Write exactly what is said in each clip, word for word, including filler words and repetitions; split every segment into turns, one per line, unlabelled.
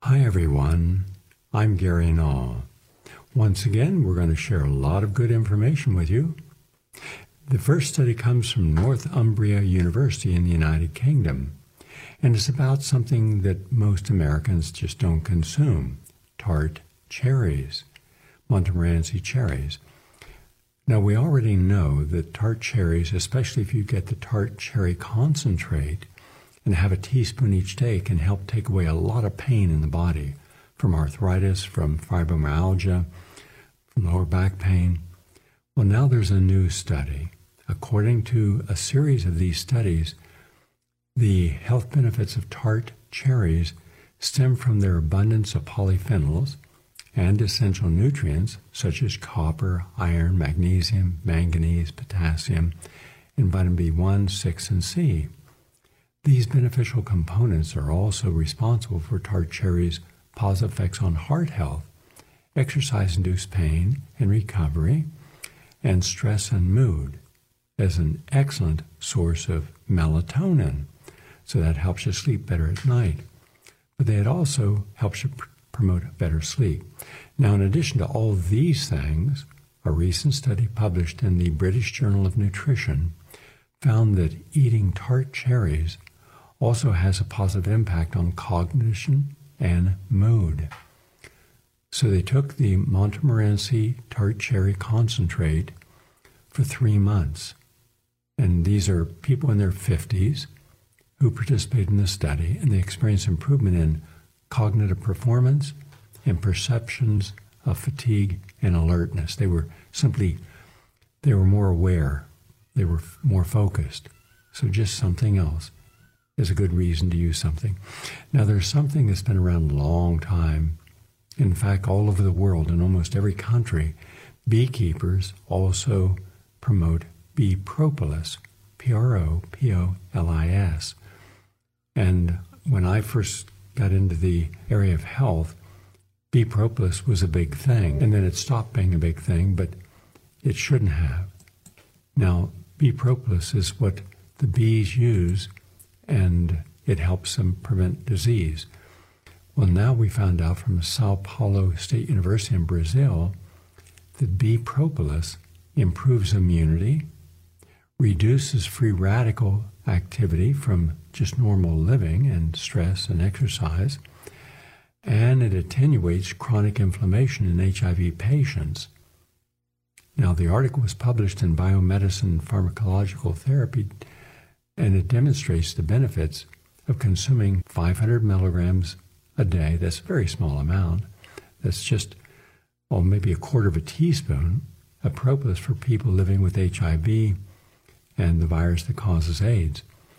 Hi everyone, I'm Gary Null. Once again, we're going to share a lot of good information with you. The first study comes from Northumbria University in the United Kingdom, and it's about something that most Americans just don't consume, tart cherries, Montmorency cherries. Now, we already know that tart cherries, especially if you get the tart cherry concentrate and have a teaspoon each day, can help take away a lot of pain in the body, from arthritis, from fibromyalgia, from lower back pain. Well, now there's a new study. According to a series of these studies, the health benefits of tart cherries stem from their abundance of polyphenols and essential nutrients such as copper, iron, magnesium, manganese, potassium, and vitamin B one, six, and C. These beneficial components are also responsible for tart cherries' positive effects on heart health, exercise-induced pain and recovery, and stress and mood, as an excellent source of melatonin. So that helps you sleep better at night. But it also helps you pr- promote better sleep. Now, in addition to all these things, a recent study published in the British Journal of Nutrition found that eating tart cherries also has a positive impact on cognition and mood. So they took the Montmorency tart cherry concentrate for three months. And these are people in their fifties who participated in the study, and they experienced improvement in cognitive performance and perceptions of fatigue and alertness. They were simply, they were more aware. They were f- more focused. So just something else is a good reason to use something. Now, there's something that's been around a long time. In fact, all over the world, in almost every country, beekeepers also promote bee propolis, P R O P O L I S. And when I first got into the area of health, bee propolis was a big thing. And then it stopped being a big thing, but it shouldn't have. Now, bee propolis is what the bees use, and it helps them prevent disease. Well, now we found out from Sao Paulo State University in Brazil that bee propolis improves immunity, reduces free radical activity from just normal living and stress and exercise, and it attenuates chronic inflammation in H I V patients. Now, the article was published in Biomedicine Pharmacological Therapy, and it demonstrates the benefits of consuming five hundred milligrams a day. That's a very small amount. That's just, well, maybe a quarter of a teaspoon of propolis for people living with H I V and the virus that causes AIDS.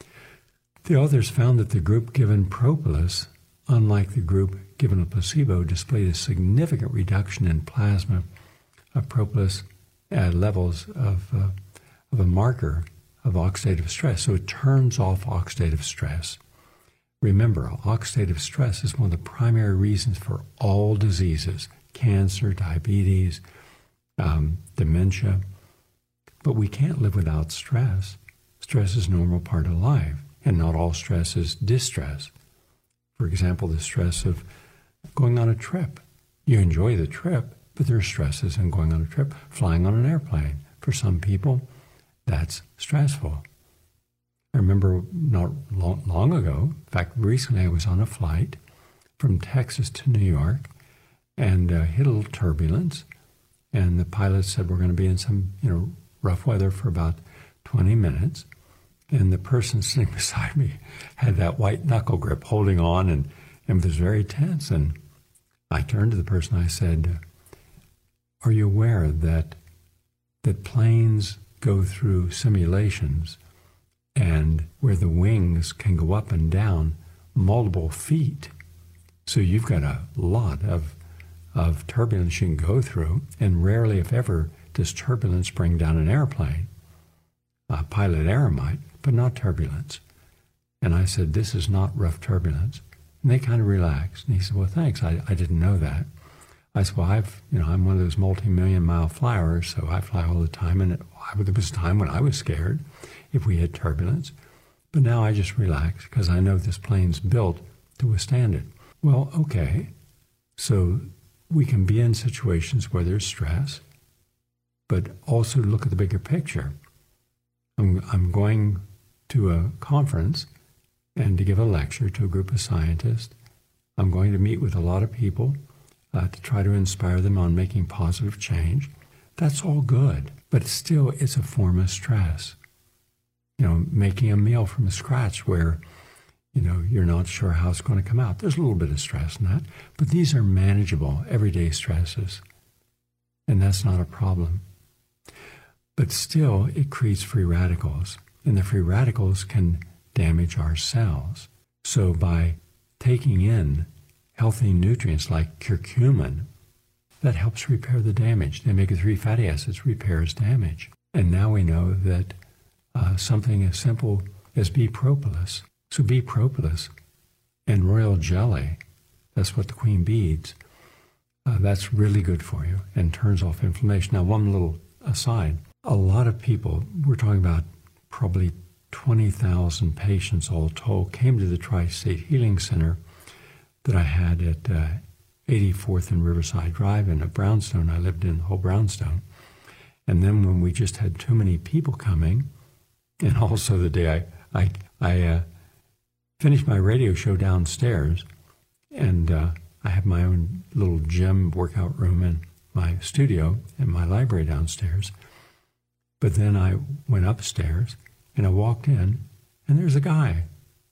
The authors found that the group given propolis, unlike the group given a placebo, displayed a significant reduction in plasma of propolis at levels of, uh, of a marker of oxidative stress. So it turns off oxidative stress. Remember, oxidative stress is one of the primary reasons for all diseases, cancer, diabetes, um, dementia. But we can't live without stress. Stress is a normal part of life, and not all stress is distress. For example, the stress of going on a trip. You enjoy the trip, but there are stresses in going on a trip. Flying on an airplane. For some people, that's stressful. I remember not long, long ago, in fact, recently I was on a flight from Texas to New York and uh, hit a little turbulence. And the pilot said we're going to be in some, you know, rough weather for about twenty minutes. And the person sitting beside me had that white knuckle grip holding on, and, and it was very tense. And I turned to the person, I said, are you aware that that planes go through simulations and where the wings can go up and down multiple feet? So you've got a lot of of turbulence you can go through, and rarely, if ever, does turbulence bring down an airplane. Uh, pilot error might, but not turbulence. And I said, this is not rough turbulence. And they kind of relaxed. And he said, well, thanks, I, I didn't know that. I said, well, I've, you know, I'm one of those multi-million mile flyers, so I fly all the time. And it, there was a time when I was scared if we had turbulence. But now I just relax because I know this plane's built to withstand it. Well, okay. So we can be in situations where there's stress, but also look at the bigger picture. I'm, I'm going to a conference and to give a lecture to a group of scientists. I'm going to meet with a lot of people uh, to try to inspire them on making positive change. That's all good, but still it's a form of stress. You know, making a meal from scratch where, you know, you're not sure how it's going to come out. There's a little bit of stress in that, but these are manageable, everyday stresses, and that's not a problem. But still, it creates free radicals, and the free radicals can damage our cells. So by taking in healthy nutrients like curcumin, that helps repair the damage. The omega three fatty acids repairs damage. And now we know that uh, something as simple as bee propolis, so bee propolis and royal jelly, that's what the queen bee eats, uh, that's really good for you and turns off inflammation. Now, one little aside, a lot of people, we're talking about probably twenty thousand patients all told, came to the Tri-State Healing Center that I had at uh, eighty-fourth and Riverside Drive in Brownstone. I lived in whole Brownstone. And then when we just had too many people coming, and also the day I, I, I uh, finished my radio show downstairs, and uh, I have my own little gym workout room in my studio and my library downstairs. But then I went upstairs and I walked in, and there's a guy.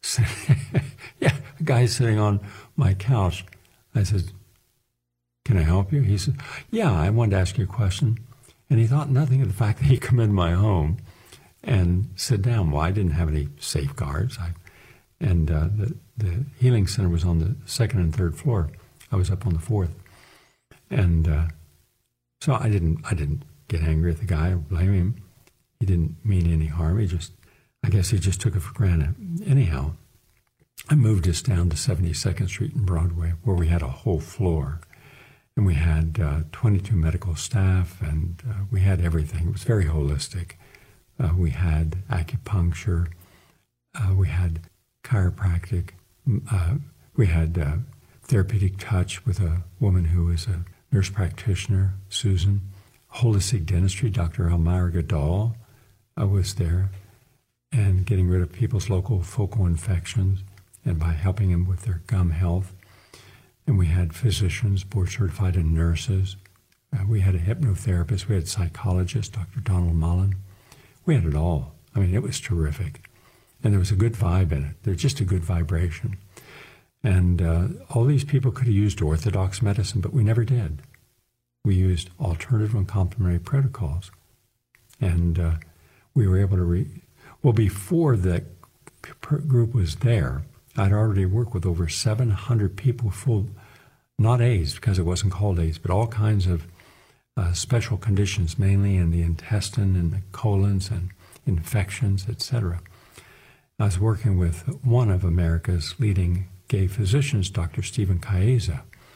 yeah, a guy sitting on my couch. I said, "Can I help you?" He said, "Yeah, I wanted to ask you a question." And he thought nothing of the fact that he'd come into my home and sit down. Well, I didn't have any safeguards. I, and uh, the, the healing center was on the second and third floor. I was up on the fourth. And uh, so I didn't, I didn't get angry at the guy or blame him. He didn't mean any harm. He just, I guess he just took it for granted. Anyhow, I moved us down to seventy-second Street and Broadway, where we had a whole floor. And we had uh, twenty-two medical staff, and uh, we had everything. It was very holistic. Uh, we had acupuncture. Uh, we had chiropractic. Uh, we had uh, therapeutic touch with a woman who was a nurse practitioner, Susan. Holistic dentistry, Doctor Elmira Goodall uh, was there, and getting rid of people's local focal infections and by helping them with their gum health. And we had physicians, board certified, and nurses. Uh, we had a hypnotherapist. We had a psychologist, Doctor Donald Mullen. We had it all. I mean, it was terrific. And there was a good vibe in it. There's just a good vibration. And uh, all these people could have used orthodox medicine, but we never did. We used alternative and complementary protocols. And uh, we were able to, re- well, before the group was there, I'd already worked with over seven hundred people full, not AIDS, because it wasn't called AIDS, but all kinds of uh, special conditions, mainly in the intestine and the colons and infections, et cetera. I was working with one of America's leading gay physicians, Doctor Stephen Chiesa,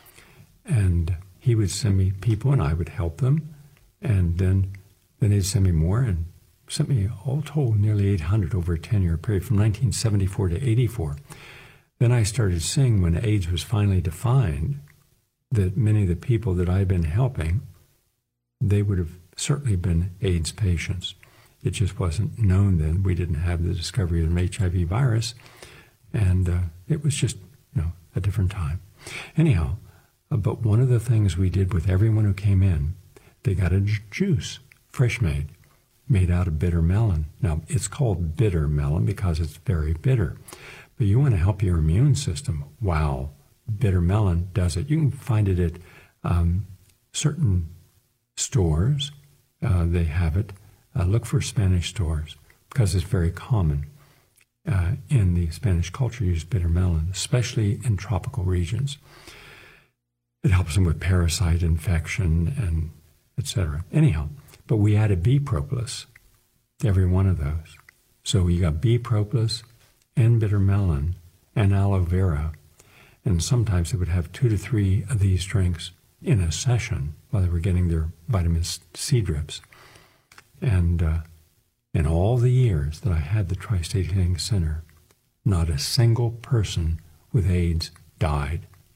and he would send me people and I would help them, and then, then they'd send me more, and sent me all told nearly eight hundred over a ten-year period from nineteen seventy-four to eighty-four. Then I started seeing, when AIDS was finally defined, that many of the people that I'd been helping, they would have certainly been AIDS patients. It just wasn't known then. We didn't have the discovery of an H I V virus, and uh, it was just, you know, a different time. Anyhow, uh, but one of the things we did with everyone who came in, they got a j- juice, fresh made, made out of bitter melon. Now, it's called bitter melon because it's very bitter. But you want to help your immune system. Wow, bitter melon does it. You can find it at um, certain stores. Uh, they have it. Uh, look for Spanish stores because it's very common uh, in the Spanish culture to use bitter melon, especially in tropical regions. It helps them with parasite infection and et cetera. Anyhow, but we added bee propolis to every one of those. So you got bee propolis and bitter melon and aloe vera. And sometimes they would have two to three of these drinks in a session while they were getting their vitamin C drips. And uh, in all the years that I had the Tri-State Healing Center, not a single person with AIDS died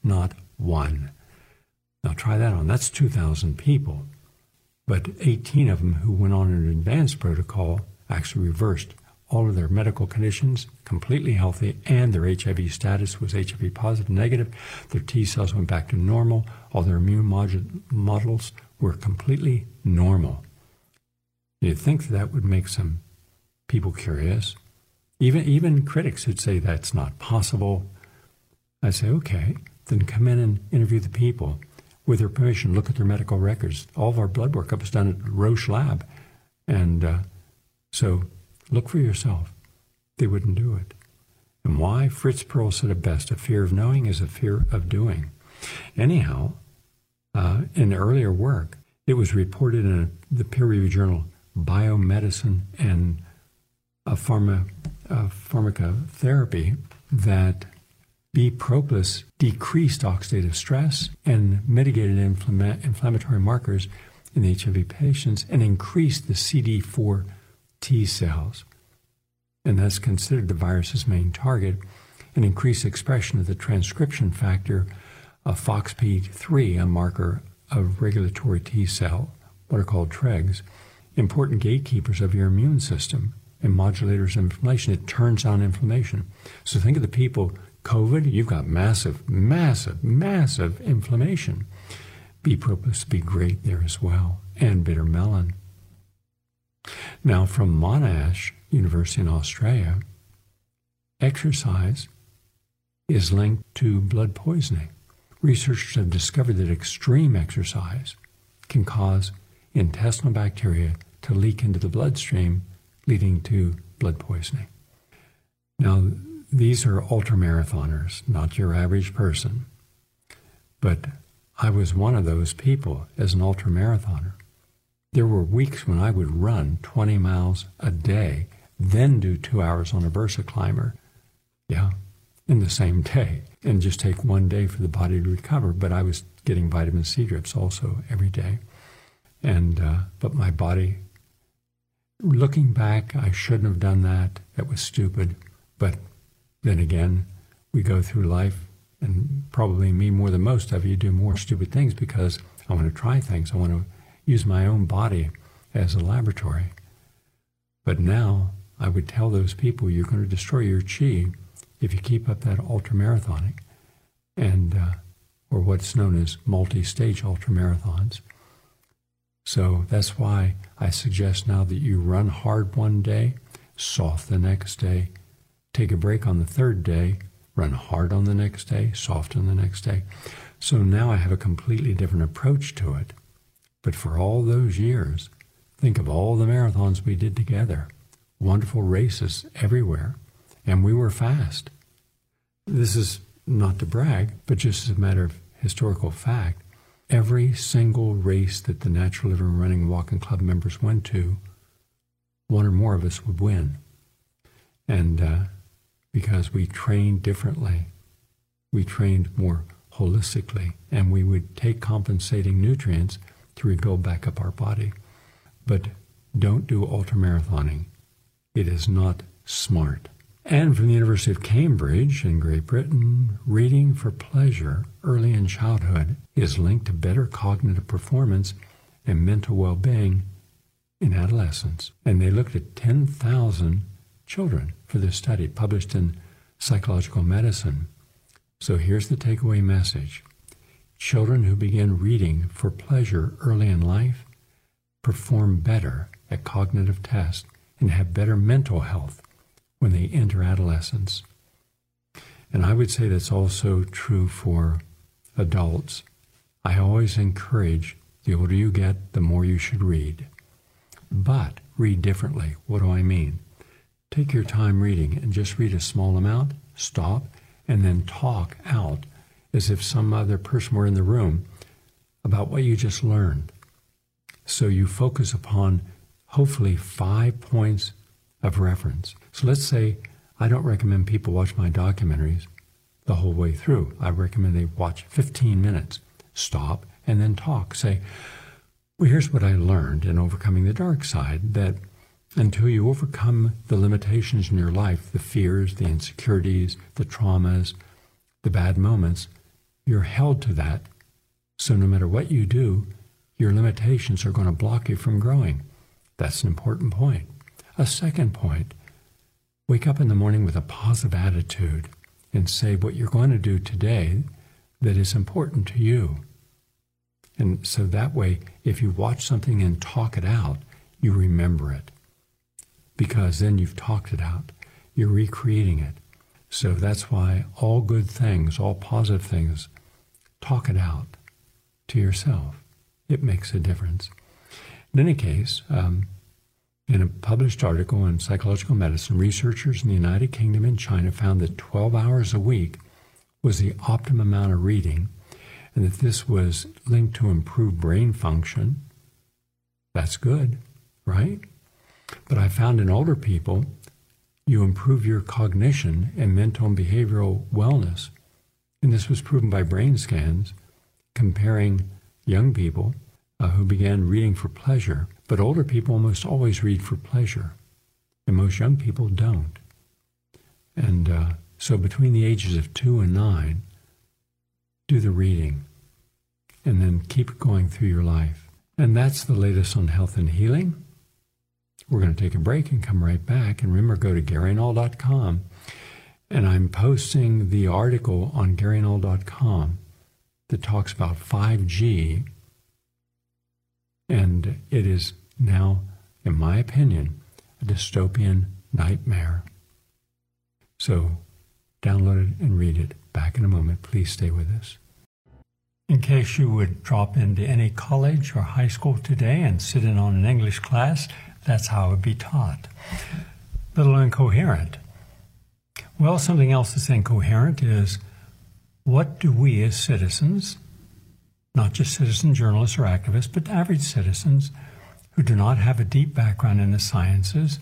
not one. Now try that on. That's two thousand people. But eighteen of them who went on an advanced protocol actually reversed all of their medical conditions, completely healthy, and their H I V status was H I V positive, negative. Their T cells went back to normal. All their immune mod- models were completely normal. You'd think that would make some people curious. Even, even critics would say that's not possible. I say, okay, then come in and interview the people. With their permission, look at their medical records. All of our blood work was done at Roche Lab. And uh, so look for yourself. They wouldn't do it. And why? Fritz Perls said it best, a fear of knowing is a fear of doing. Anyhow, uh, in earlier work, it was reported in a, the peer-reviewed journal Biomedicine and uh, Pharma, uh, Pharmacotherapy that B. propolis decreased oxidative stress and mitigated inflama- inflammatory markers in H I V patients and increased the C D four T cells. And that's considered the virus's main target, and increased expression of the transcription factor of F O X P three, a marker of regulatory T cell, what are called TREGs, important gatekeepers of your immune system and modulators of inflammation. It turns on inflammation. So think of the people, COVID, you've got massive, massive, massive inflammation. B. propolis would be great there as well, and bitter melon. Now, from Monash University in Australia, exercise is linked to blood poisoning. Researchers have discovered that extreme exercise can cause intestinal bacteria to leak into the bloodstream, leading to blood poisoning. Now, these are ultramarathoners, not your average person. But I was one of those people as an ultramarathoner. There were weeks when I would run twenty miles a day, then do two hours on a Versa climber, yeah, in the same day, and just take one day for the body to recover. But I was getting vitamin C drips also every day. And uh, but my body, looking back, I shouldn't have done that. That was stupid. But then again, we go through life, and probably me more than most of you do more stupid things because I want to try things. I want to use my own body as a laboratory. But now I would tell those people, you're going to destroy your chi if you keep up that ultramarathoning, and uh, or what's known as multi-stage ultramarathons. So that's why I suggest now that you run hard one day, soft the next day, take a break on the third day, run hard on the next day, soft on the next day. So now I have a completely different approach to it. But for all those years, think of all the marathons we did together, wonderful races everywhere, and we were fast. This is not to brag, but just as a matter of historical fact. Every single race that the Natural Living Running Walking Club members went to, one or more of us would win. And uh, because we trained differently, we trained more holistically, and we would take compensating nutrients to rebuild back up our body. But don't do ultramarathoning. It is not smart. And from the University of Cambridge in Great Britain, reading for pleasure early in childhood is linked to better cognitive performance and mental well-being in adolescence. And they looked at ten thousand children for this study, published in Psychological Medicine. So here's the takeaway message. Children who begin reading for pleasure early in life perform better at cognitive tests and have better mental health when they enter adolescence. And I would say that's also true for adults. I always encourage, the older you get, the more you should read. But read differently. What do I mean? Take your time reading and just read a small amount, stop, and then talk out as if some other person were in the room about what you just learned. So you focus upon hopefully five points of reference. So let's say I don't recommend people watch my documentaries the whole way through. I recommend they watch fifteen minutes, stop, and then talk. Say, well, here's what I learned in Overcoming the Dark Side, that until you overcome the limitations in your life, the fears, the insecurities, the traumas, the bad moments, you're held to that. So no matter what you do, your limitations are going to block you from growing. That's an important point. A second point, wake up in the morning with a positive attitude and say what you're going to do today that is important to you. And so that way, if you watch something and talk it out, you remember it. Because then you've talked it out. You're recreating it. So that's why all good things, all positive things, talk it out to yourself. It makes a difference. In any case, um, in a published article in Psychological Medicine, researchers in the United Kingdom and China found that twelve hours a week was the optimum amount of reading, and that this was linked to improved brain function. That's good, right? But I found in older people, you improve your cognition and mental and behavioral wellness. And this was proven by brain scans, comparing young people uh, who began reading for pleasure. But older people almost always read for pleasure, and most young people don't. And uh, so between the ages of two and nine, do the reading, and then keep going through your life. And that's the latest on health and healing. We're going to take a break and come right back. And remember, go to Gary Null dot com. And I'm posting the article on Gary Null dot com that talks about five G. And it is now, in my opinion, a dystopian nightmare. So download it and read it. Back in a moment. Please stay with us. In case you would drop into any college or high school today and sit in on an English class, that's how it would be taught. Little incoherent. Well, something else that's incoherent is, what do we as citizens, not just citizen journalists or activists, but average citizens who do not have a deep background in the sciences,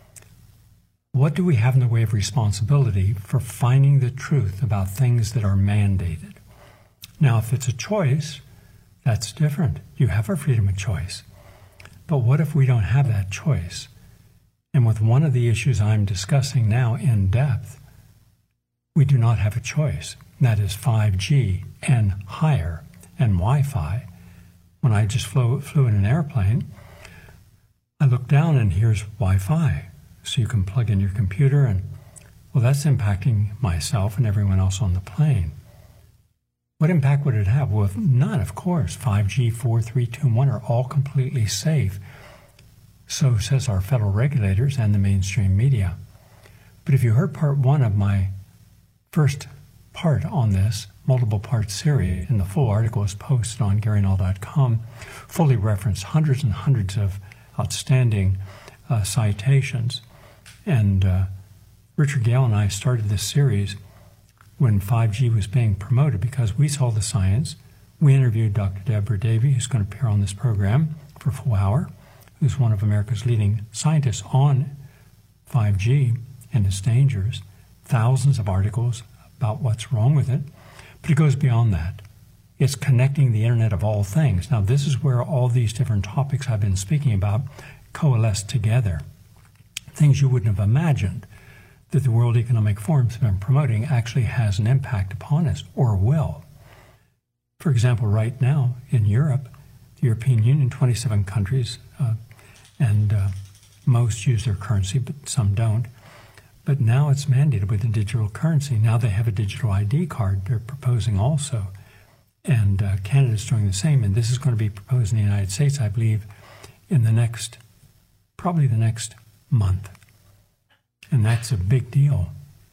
what do we have in the way of responsibility for finding the truth about things that are mandated? Now, if it's a choice, that's different. You have a freedom of choice. But what if we don't have that choice? And with one of the issues I'm discussing now in depth, we do not have a choice. That is five G and higher and Wi-Fi. When I just flew, flew in an airplane, I looked down and here's Wi-Fi. So you can plug in your computer and, well, that's impacting myself and everyone else on the plane. What impact would it have? Well, none, of course. five G, four, three, two, and one are all completely safe. So says our federal regulators and the mainstream media. But if you heard part one of my first part on this, multiple part series, and the full article is posted on Gary Null dot com, fully referenced hundreds and hundreds of outstanding uh, citations. And uh, Richard Gale and I started this series when five G was being promoted because we saw the science. We interviewed Doctor Deborah Davy, who's going to appear on this program for a full hour, who's one of America's leading scientists on five G and its dangers, thousands of articles about what's wrong with it. But it goes beyond that. It's connecting the internet of all things. Now, this is where all these different topics I've been speaking about coalesce together. Things you wouldn't have imagined that the World Economic Forum's been promoting actually has an impact upon us, or will. For example, right now in Europe, the European Union, twenty-seven countries, uh, and uh, most use their currency, but some don't. But now it's mandated with a digital currency. Now they have a digital I D card they're proposing also. And uh, Canada's doing the same, and this is going to be proposed in the United States, I believe, in the next, probably the next month. And that's a big deal.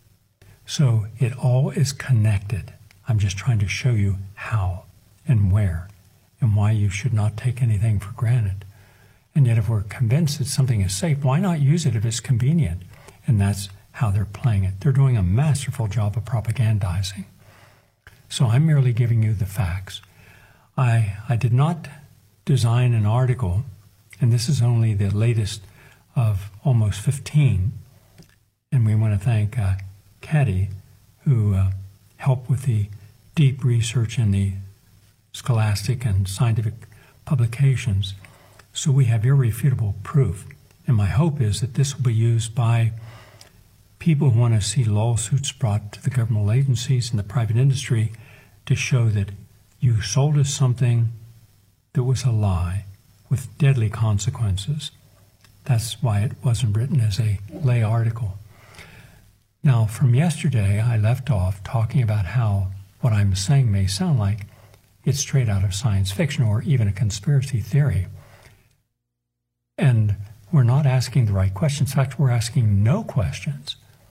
So it all is connected. I'm just trying to show you how and where and why you should not take anything for granted. And yet if we're convinced that something is safe, why not use it if it's convenient? And that's how they're playing it. They're doing a masterful job of propagandizing. So I'm merely giving you the facts. I, I did not design an article, and this is only the latest of almost fifteen. And we want to thank uh, Caddy, who uh, helped with the deep research in the scholastic and scientific publications. So we have irrefutable proof. And my hope is that this will be used by people who want to see lawsuits brought to the governmental agencies and the private industry to show that you sold us something that was a lie with deadly consequences. That's why it wasn't written as a lay article. Now, from yesterday, I left off talking about how what I'm saying may sound like it's straight out of science fiction or even a conspiracy theory. And we're not asking the right questions. In fact, we're asking no questions.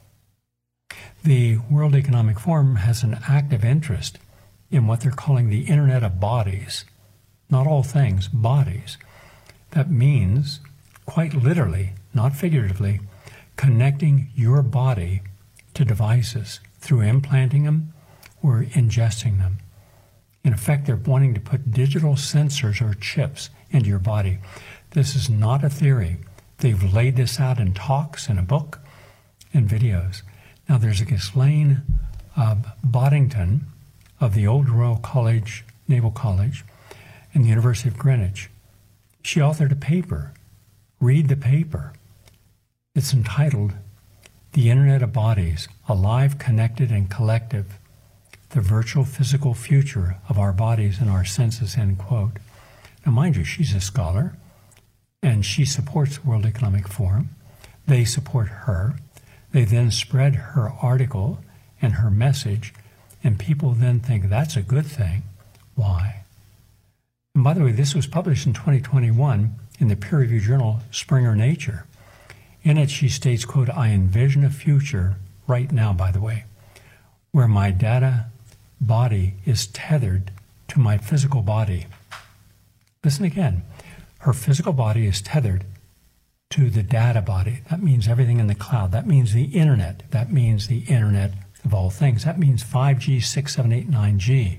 The World Economic Forum has an active interest in what they're calling the Internet of Bodies. Not all things, bodies. That means, quite literally, not figuratively, connecting your body to devices through implanting them or ingesting them. In effect, they're wanting to put digital sensors or chips into your body. This is not a theory. They've laid this out in talks, in a book, in videos. Now, there's a Ghislaine uh, Boddington of the Old Royal College, Naval College, and the University of Greenwich. She authored a paper. Read the paper. It's entitled, The Internet of Bodies, Alive, Connected, and Collective, the Virtual Physical Future of Our Bodies and Our Senses, end quote. Now, mind you, she's a scholar, and she supports the World Economic Forum. They support her. They then spread her article and her message, and people then think that's a good thing. Why? And by the way, this was published in twenty twenty-one in the peer-reviewed journal Springer Nature. In it, she states, quote, I envision a future, right now, by the way, where my data body is tethered to my physical body. Listen again. Her physical body is tethered to the data body. That means everything in the cloud. That means the internet. That means the internet of all things. That means five G, six, seven, eight, nine G.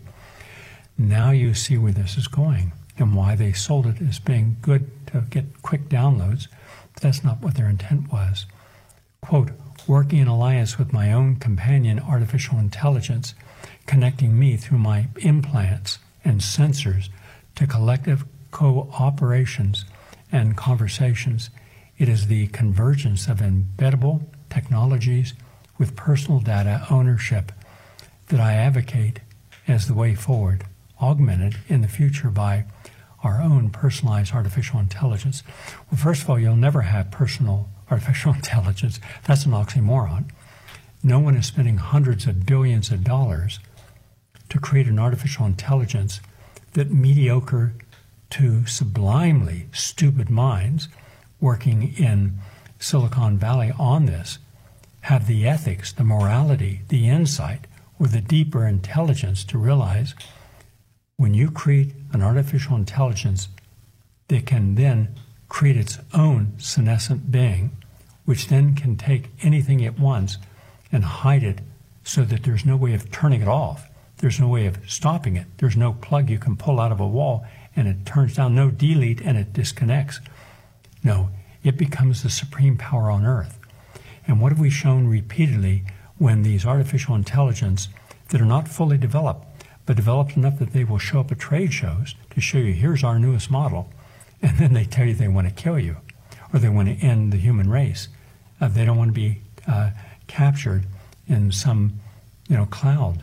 Now you see where this is going and why they sold it as being good to get quick downloads. But that's not what their intent was. Quote, working in alliance with my own companion artificial intelligence, connecting me through my implants and sensors to collective cooperations and conversations. It is the convergence of embeddable technologies with personal data ownership that I advocate as the way forward, augmented in the future by our own personalized artificial intelligence. Well, first of all, you'll never have personal artificial intelligence. That's an oxymoron. No one is spending hundreds of billions of dollars to create an artificial intelligence that mediocre to sublimely stupid minds working in Silicon Valley on this have the ethics, the morality, the insight, or the deeper intelligence to realize when you create an artificial intelligence that can then create its own senescent being, which then can take anything it wants and hide it so that there's no way of turning it off. There's no way of stopping it. There's no plug you can pull out of a wall and it turns down, no delete, and it disconnects. No, it becomes the supreme power on earth. And what have we shown repeatedly when these artificial intelligence that are not fully developed, but developed enough that they will show up at trade shows to show you, here's our newest model, and then they tell you they want to kill you, or they want to end the human race. Uh, they don't want to be uh, captured in some, you know, cloud.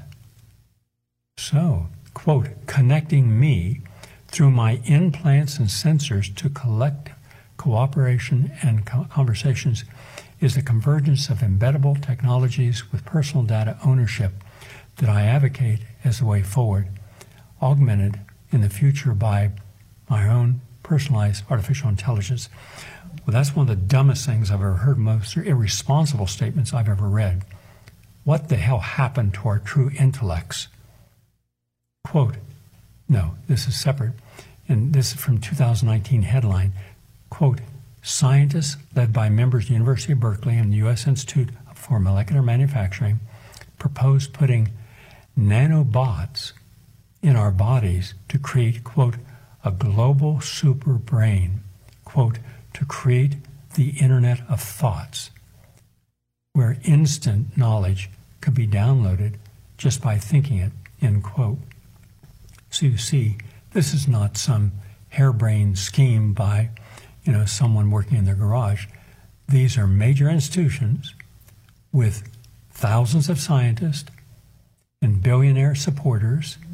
So, quote, connecting me through my implants and sensors to collect cooperation and co- conversations is the convergence of embeddable technologies with personal data ownership that I advocate as the way forward, augmented in the future by my own personalized artificial intelligence. Well, that's one of the dumbest things I've ever heard, most irresponsible statements I've ever read. What the hell happened to our true intellects? Quote, no, this is separate, and this is from two thousand nineteen headline, quote, scientists led by members of the University of Berkeley and the U S Institute for Molecular Manufacturing propose putting nanobots in our bodies to create, quote, a global super brain, quote, to create the Internet of Thoughts, where instant knowledge could be downloaded just by thinking it, end quote. So you see, this is not some harebrained scheme by, you know, someone working in their garage. These are major institutions with thousands of scientists and billionaire supporters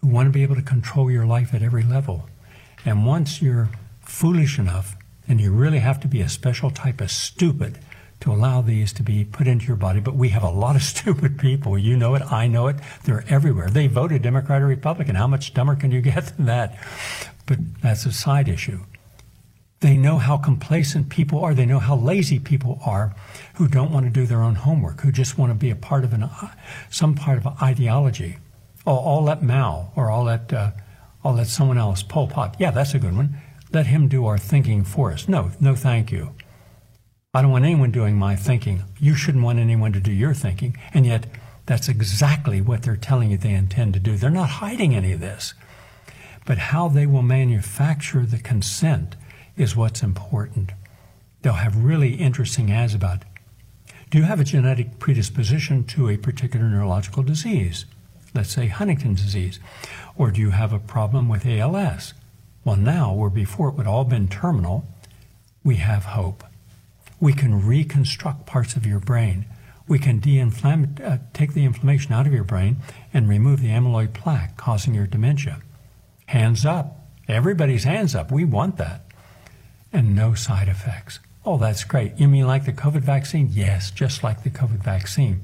who want to be able to control your life at every level. And once you're foolish enough, and you really have to be a special type of stupid to allow these to be put into your body, but we have a lot of stupid people. You know it, I know it, they're everywhere. They voted Democrat or Republican. How much dumber can you get than that? But that's a side issue. They know how complacent people are. They know how lazy people are who don't want to do their own homework, who just want to be a part of an, some part of an ideology. Oh, I'll let Mao, or I'll let, uh, I'll let someone else, Pol Pot. Yeah, that's a good one. Let him do our thinking for us. No, no thank you. I don't want anyone doing my thinking. You shouldn't want anyone to do your thinking. And yet, that's exactly what they're telling you they intend to do. They're not hiding any of this. But how they will manufacture the consent is what's important. They'll have really interesting ads about, do you have a genetic predisposition to a particular neurological disease? Let's say Huntington's disease. Or do you have a problem with A L S? Well, now, where before it would all been terminal, we have hope. We can reconstruct parts of your brain. We can de-inflame, uh, take the inflammation out of your brain and remove the amyloid plaque causing your dementia. Hands up. Everybody's hands up. We want that. And no side effects. Oh, that's great. You mean like the COVID vaccine? Yes, just like the COVID vaccine.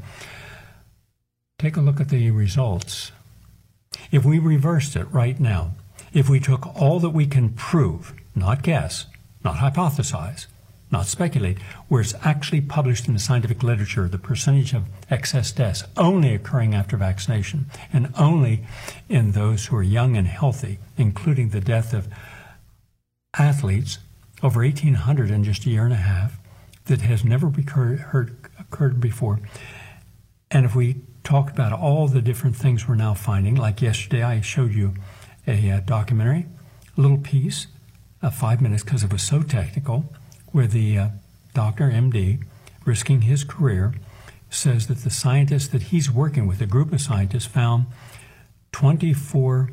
Take a look at the results. If we reversed it right now, if we took all that we can prove, not guess, not hypothesize, not speculate, where it's actually published in the scientific literature, the percentage of excess deaths only occurring after vaccination, and only in those who are young and healthy, including the death of athletes, over eighteen hundred in just a year and a half, that has never occurred, heard, occurred before. And if we talk about all the different things we're now finding, like yesterday I showed you a uh, documentary, a little piece, uh, five minutes because it was so technical, where the uh, doctor, M D, risking his career, says that the scientists that he's working with, a group of scientists, found twenty-four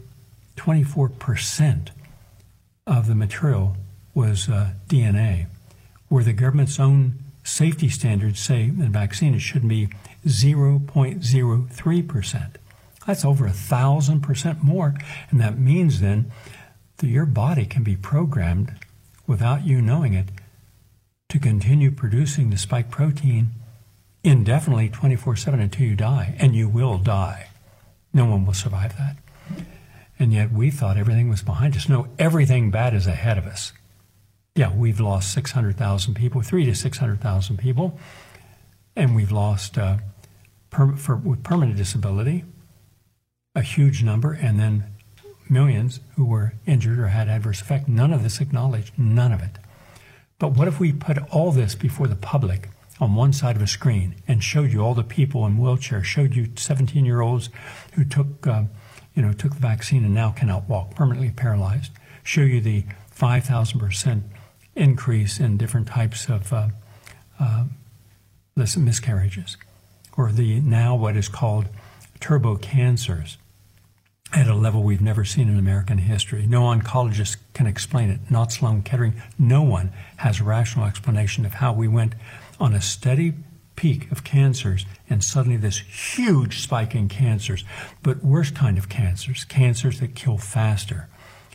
percent of the material was uh, D N A, where the government's own safety standards say in vaccine it should be zero point zero three percent. That's over a thousand percent more, and that means then that your body can be programmed without you knowing it to continue producing the spike protein indefinitely twenty-four seven until you die, and you will die. No one will survive that. And yet we thought everything was behind us. No, everything bad is ahead of us. Yeah, we've lost six hundred thousand people, three to six hundred thousand people, and we've lost uh, per, for, with permanent disability, a huge number, and then millions who were injured or had adverse effect. None of this acknowledged, none of it. But what if we put all this before the public on one side of a screen and showed you all the people in wheelchairs, showed you seventeen-year-olds who took, uh, you know, took the vaccine and now cannot walk, permanently paralyzed, show you the five thousand percent increase in different types of uh, uh, listen, miscarriages, or the now what is called turbo cancers at a level we've never seen in American history. No oncologist can explain it, not Sloan Kettering. No one has a rational explanation of how we went on a steady peak of cancers and suddenly this huge spike in cancers, but worst kind of cancers, cancers that kill faster.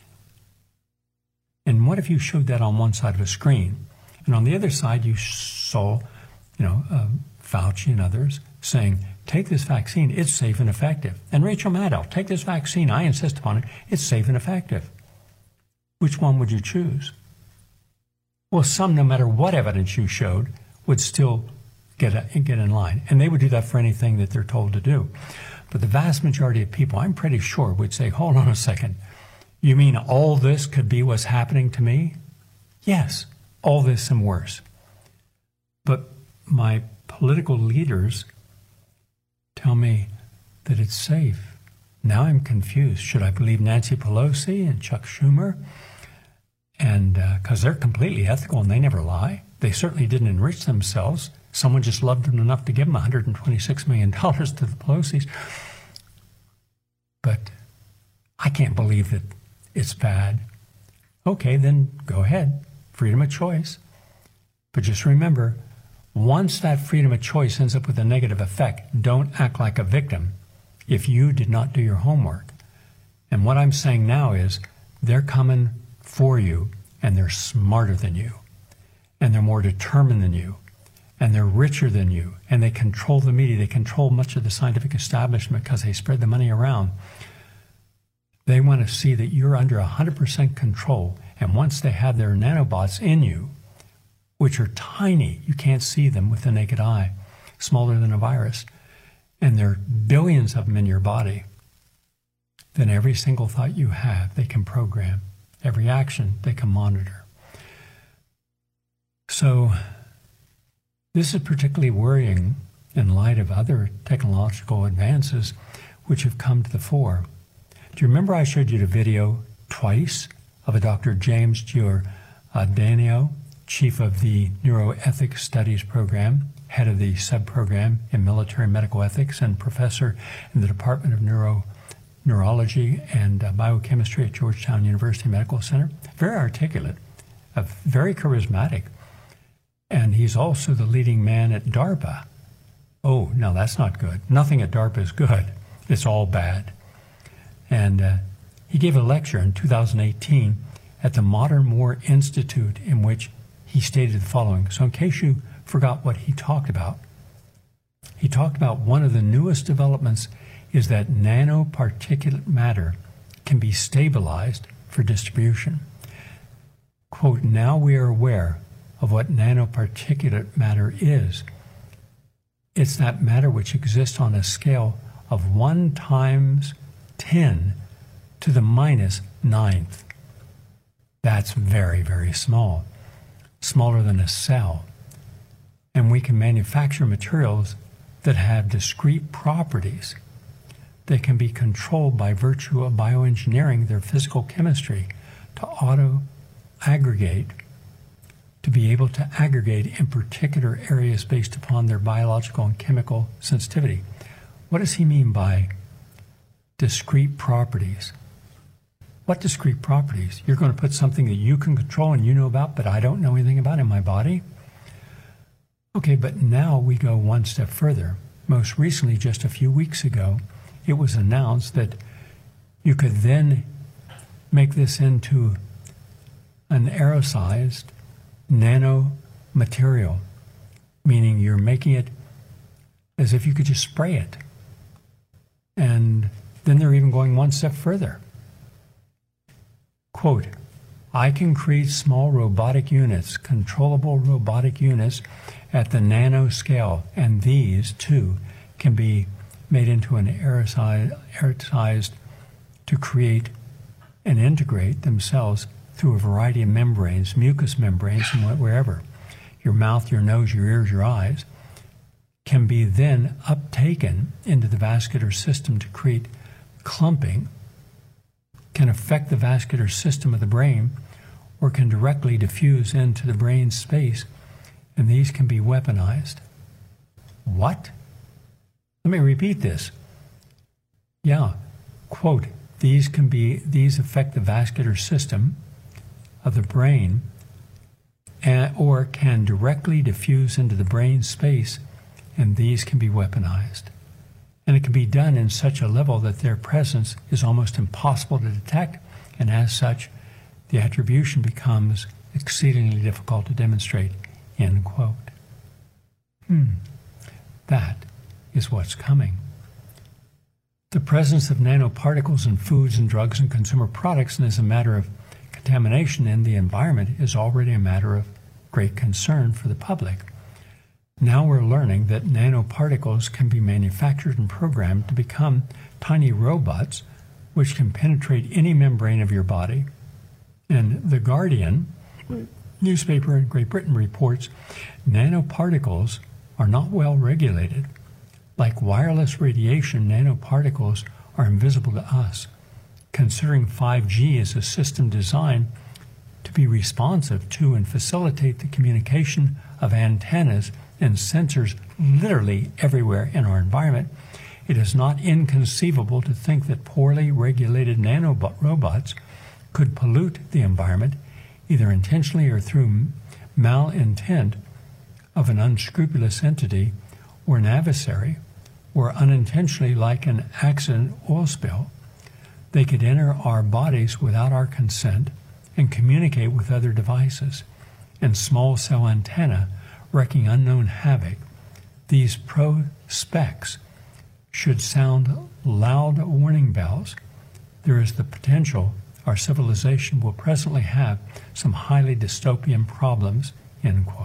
And what if you showed that on one side of a screen, and on the other side you saw, you know, uh, Fauci and others saying, take this vaccine, it's safe and effective. And Rachel Maddow, take this vaccine, I insist upon it, it's safe and effective. Which one would you choose? Well, some, no matter what evidence you showed, would still get, a, get in line. And they would do that for anything that they're told to do. But the vast majority of people, I'm pretty sure, would say, hold on a second. You mean all this could be what's happening to me? Yes, all this and worse. But my political leaders tell me that it's safe. Now I'm confused. Should I believe Nancy Pelosi and Chuck Schumer? And because uh, they're completely ethical and they never lie. They certainly didn't enrich themselves. Someone just loved them enough to give them one hundred twenty-six million dollars to the Pelosi's. But I can't believe that it's bad. Okay, then go ahead. Freedom of choice. But just remember, once that freedom of choice ends up with a negative effect, don't act like a victim if you did not do your homework. And what I'm saying now is they're coming for you, and they're smarter than you, and they're more determined than you, and they're richer than you, and they control the media. They control much of the scientific establishment because they spread the money around. They want to see that you're under one hundred percent control, and once they have their nanobots in you, which are tiny, you can't see them with the naked eye, smaller than a virus, and there are billions of them in your body, then every single thought you have, they can program. Every action, they can monitor. So this is particularly worrying in light of other technological advances which have come to the fore. Do you remember I showed you the video twice of a Doctor James Giordano, chief of the Neuroethics Studies Program, head of the subprogram in military medical ethics, and professor in the Department of Neuro Neurology and uh, Biochemistry at Georgetown University Medical Center? Very articulate, uh, very charismatic. And he's also the leading man at DARPA. Oh, no, that's not good. Nothing at DARPA is good. It's all bad. And uh, he gave a lecture in two thousand eighteen at the Modern War Institute in which he stated the following. So in case you forgot what he talked about, he talked about one of the newest developments is that nanoparticulate matter can be stabilized for distribution. Quote, now we are aware of what nanoparticulate matter is. It's that matter which exists on a scale of one times ten to the minus ninth. That's very, very small, smaller than a cell. And we can manufacture materials that have discrete properties that can be controlled by virtue of bioengineering their physical chemistry to auto-aggregate, to be able to aggregate in particular areas based upon their biological and chemical sensitivity. What does he mean by discrete properties? What discrete properties? You're going to put something that you can control and you know about, but I don't know anything about in my body? Okay, but now we go one step further. Most recently, just a few weeks ago, it was announced that you could then make this into an aerosolized nanomaterial, meaning you're making it as if you could just spray it. And then they're even going one step further. Quote, I can create small robotic units, controllable robotic units at the nanoscale, and these, too, can be made into an aerosolized to create and integrate themselves through a variety of membranes, mucous membranes, and wherever. Your mouth, your nose, your ears, your eyes can be then uptaken into the vascular system to create clumping, can affect the vascular system of the brain, or can directly diffuse into the brain space, and these can be weaponized. What? Let me repeat this. Yeah, quote, these can be, these affect the vascular system of the brain and, or can directly diffuse into the brain space, and these can be weaponized. And it can be done in such a level that their presence is almost impossible to detect, and as such, the attribution becomes exceedingly difficult to demonstrate, end quote. Hmm, that is what's coming. The presence of nanoparticles in foods and drugs and consumer products, and as a matter of contamination in the environment, is already a matter of great concern for the public. Now we're learning that nanoparticles can be manufactured and programmed to become tiny robots which can penetrate any membrane of your body. And The Guardian newspaper in Great Britain reports nanoparticles are not well regulated. Like wireless radiation, nanoparticles are invisible to us. Considering five G as a system designed to be responsive to and facilitate the communication of antennas and sensors literally everywhere in our environment, it is not inconceivable to think that poorly regulated nanorobots could pollute the environment, either intentionally or through malintent of an unscrupulous entity or an adversary, or unintentionally like an accident oil spill. They could enter our bodies without our consent and communicate with other devices. And small cell antenna wreaking unknown havoc, these pro-specs should sound loud warning bells. There is the potential our civilization will presently have some highly dystopian problems, end quote.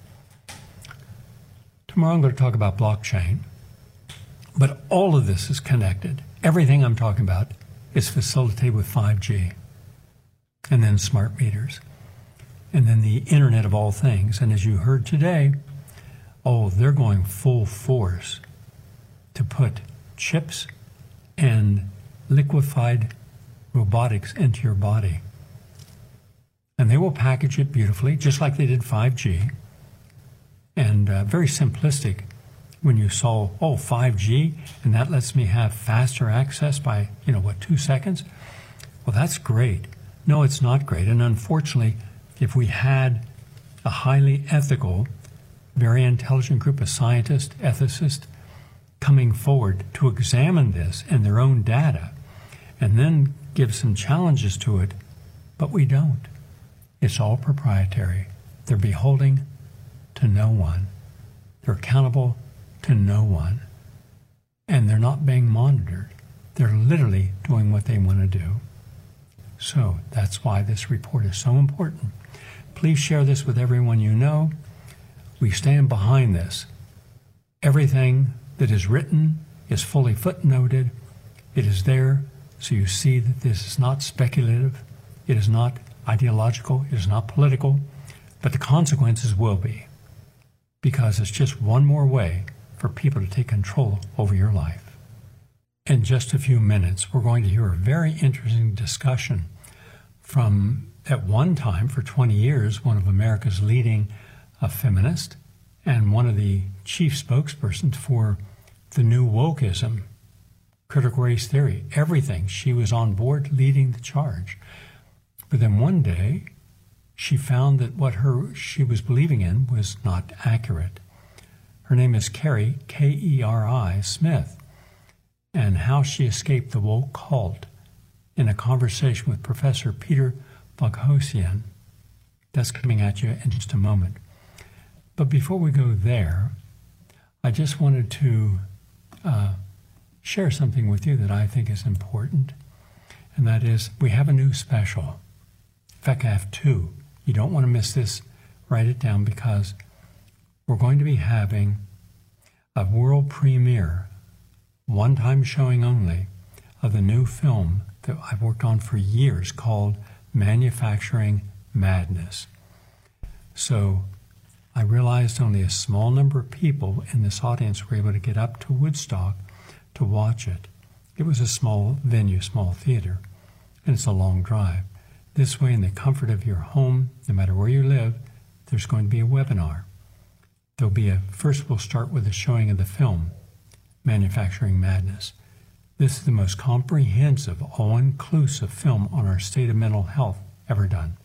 Tomorrow I'm going to talk about blockchain, but all of this is connected. Everything I'm talking about is facilitated with five G, and then smart meters, and then the Internet of all things. And as you heard today, oh, they're going full force to put chips and liquefied robotics into your body. And they will package it beautifully, just like they did five G. And uh, very simplistic when you saw, oh, five G, and that lets me have faster access by, you know, what, two seconds? Well, that's great. No, it's not great. And unfortunately, if we had a highly ethical, very intelligent group of scientists, ethicists, coming forward to examine this and their own data, and then give some challenges to it, but we don't. It's all proprietary. They're beholding to no one. They're accountable to no one. And they're not being monitored. They're literally doing what they want to do. So that's why this report is so important. Please share this with everyone you know. We stand behind this. Everything that is written is fully footnoted. It is there, so you see that this is not speculative. It is not ideological. It is not political. But the consequences will be, because it's just one more way for people to take control over your life. In just a few minutes, we're going to hear a very interesting discussion from, at one time, for twenty years, one of America's leading uh, feminists and one of the chief spokespersons for the new wokeism, critical race theory, everything. She was on board leading the charge. But then one day, she found that what her she was believing in was not accurate. Her name is Keri, K E R I, Smith, and how she escaped the woke cult in a conversation with Professor Peter Boghossian. That's coming at you in just a moment. But before we go there, I just wanted to uh, share something with you that I think is important, and that is we have a new special. In fact, I have two. You don't want to miss this. Write it down, because we're going to be having a world premiere, one-time showing only, of the new film that I've worked on for years called Manufacturing Madness. So I realized only a small number of people in this audience were able to get up to Woodstock to watch it. It was a small venue, small theater, and it's a long drive. This way, in the comfort of your home, no matter where you live, there's going to be a webinar. There'll be a, first we'll start with a showing of the film, Manufacturing Madness. This is the most comprehensive, all-inclusive film on our state of mental health ever done.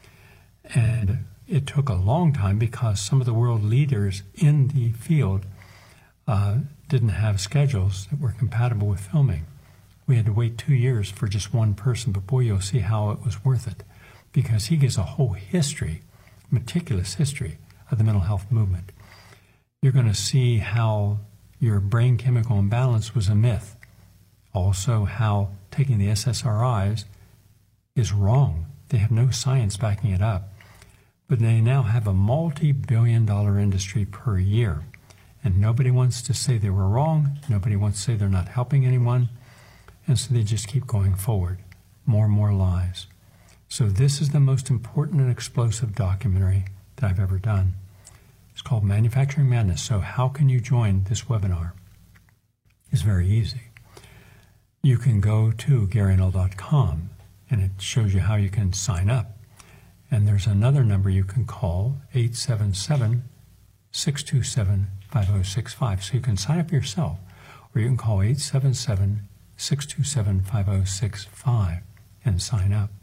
And it took a long time because some of the world leaders in the field uh, didn't have schedules that were compatible with filming. We had to wait two years for just one person, but boy, you'll see how it was worth it, because he gives a whole history, meticulous history of the mental health movement. You're going to see how your brain chemical imbalance was a myth. Also, how taking the S S R Is is wrong. They have no science backing it up. But they now have a multi-billion dollar industry per year. And nobody wants to say they were wrong. Nobody wants to say they're not helping anyone. And so they just keep going forward. More and more lies. So this is the most important and explosive documentary that I've ever done. It's called Manufacturing Madness. So how can you join this webinar? It's very easy. You can go to Gary Null dot com, and it shows you how you can sign up. And there's another number you can call, eight seven seven, six two seven, five oh six five. So you can sign up yourself, or you can call eight seven seven, six two seven, five oh six five and sign up.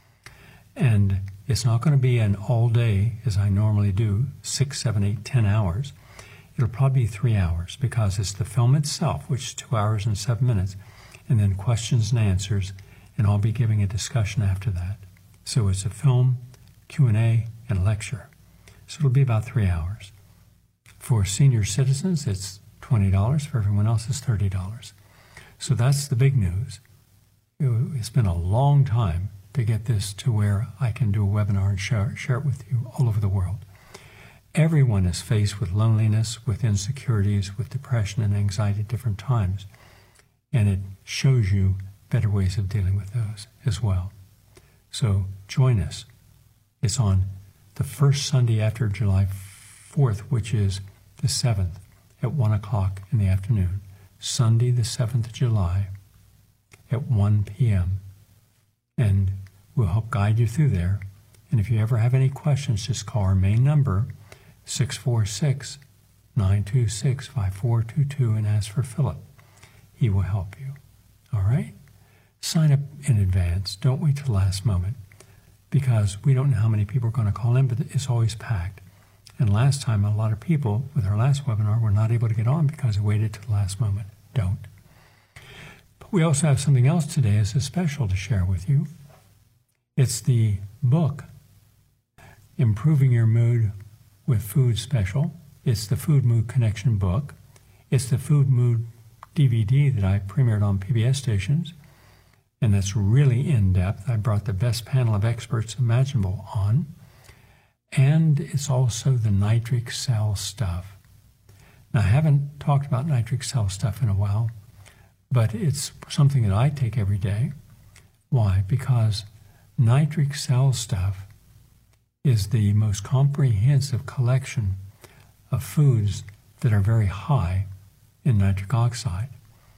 And it's not going to be an all day, as I normally do, six, seven, eight, ten hours. It'll probably be three hours, because it's the film itself, which is two hours and seven minutes, and then questions and answers, and I'll be giving a discussion after that. So it's a film, Q and A, and a lecture. So it'll be about three hours. For senior citizens, it's twenty dollars. For everyone else, it's thirty dollars. So that's the big news. It's been a long time to get this to where I can do a webinar and share, share it with you all over the world. Everyone is faced with loneliness, with insecurities, with depression and anxiety at different times. And it shows you better ways of dealing with those as well. So join us. It's on the first Sunday after July fourth, which is the seventh, at one o'clock in the afternoon. Sunday the seventh of July at one p m And we'll help guide you through there. And if you ever have any questions, just call our main number, six four six, nine two six, five four two two, and ask for Philip. He will help you. All right? Sign up in advance. Don't wait till the last moment, because we don't know how many people are going to call in, but it's always packed. And last time, a lot of people with our last webinar were not able to get on because they waited till the last moment. Don't. But we also have something else today as a special to share with you. It's the book, Improving Your Mood with Food Special. It's the Food Mood Connection book. It's the Food Mood D V D that I premiered on P B S stations. And that's really in-depth. I brought the best panel of experts imaginable on. And it's also the nitric cell stuff. Now, I haven't talked about nitric cell stuff in a while, but it's something that I take every day. Why? Because nitric cell stuff is the most comprehensive collection of foods that are very high in nitric oxide.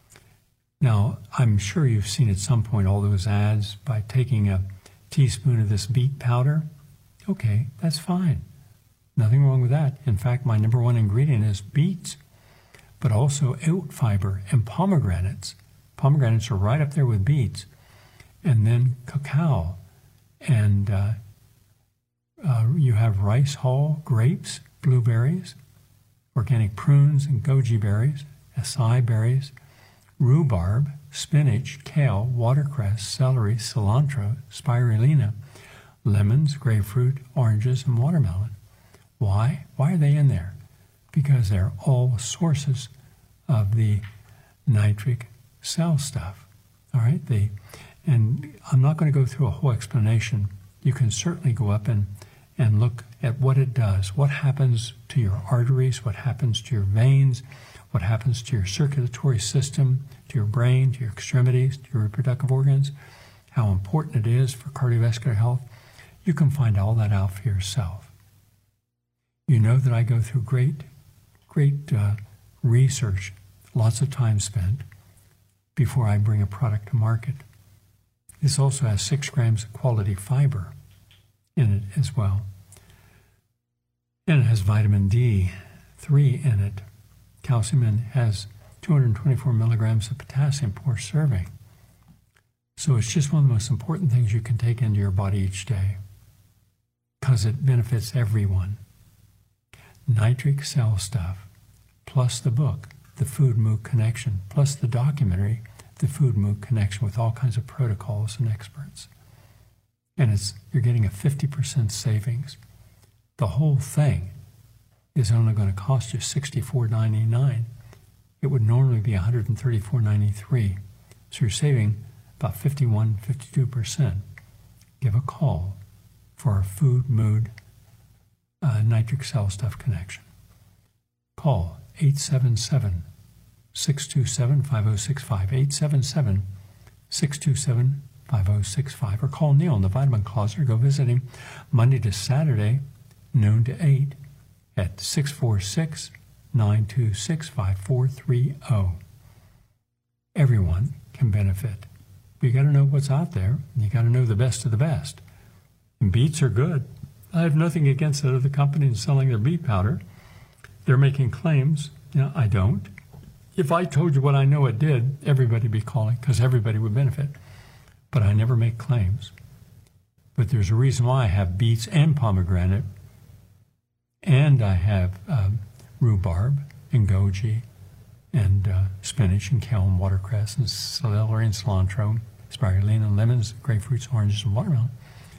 Now, I'm sure you've seen at some point all those ads by taking a teaspoon of this beet powder. Okay, that's fine. Nothing wrong with that. In fact, my number one ingredient is beets, but also oat fiber and pomegranates. Pomegranates are right up there with beets. And then cacao. And uh, uh, you have rice hull, grapes, blueberries, organic prunes and goji berries, acai berries, rhubarb, spinach, kale, watercress, celery, cilantro, spirulina, lemons, grapefruit, oranges, and watermelon. Why? Why are they in there? Because they're all sources of the nitric cell stuff. All right? They, and I'm not going to go through a whole explanation. You can certainly go up and, and look at what it does. What happens to your arteries? What happens to your veins? What happens to your circulatory system, to your brain, to your extremities, to your reproductive organs? How important it is for cardiovascular health. You can find all that out for yourself. You know that I go through great, great uh, research, lots of time spent before I bring a product to market. This also has six grams of quality fiber in it as well. And it has vitamin D three in it. Calcium in has two hundred twenty-four milligrams of potassium per serving. So it's just one of the most important things you can take into your body each day, because it benefits everyone. Nitric cell stuff, plus the book, The Food Mood Connection, plus the documentary, The Food Mood Connection, with all kinds of protocols and experts. And it's you're getting a fifty percent savings. The whole thing is only going to cost you sixty-four ninety-nine. It would normally be one hundred thirty-four ninety-three. So you're saving about fifty-one, fifty-two percent. Give a call for our Food Mood uh, Nitric Cell Stuff Connection. Call eight seven seven, six two seven, five oh six five, eight seven seven, six two seven, five oh six five, or call Neil in the Vitamin Closet, or go visit him Monday to Saturday, noon to eight, at six four six, nine two six, five four three oh. Everyone can benefit. But you got to know what's out there. You got to know the best of the best. And beets are good. I have nothing against that other company selling their beet powder. They're making claims. You know, I don't. If I told you what I know it did, everybody would be calling, because everybody would benefit. But I never make claims. But there's a reason why I have beets and pomegranate, and I have um, rhubarb and goji and uh, spinach and kale and watercress and celery and cilantro spirulina, lemons, grapefruits, oranges, and watermelon.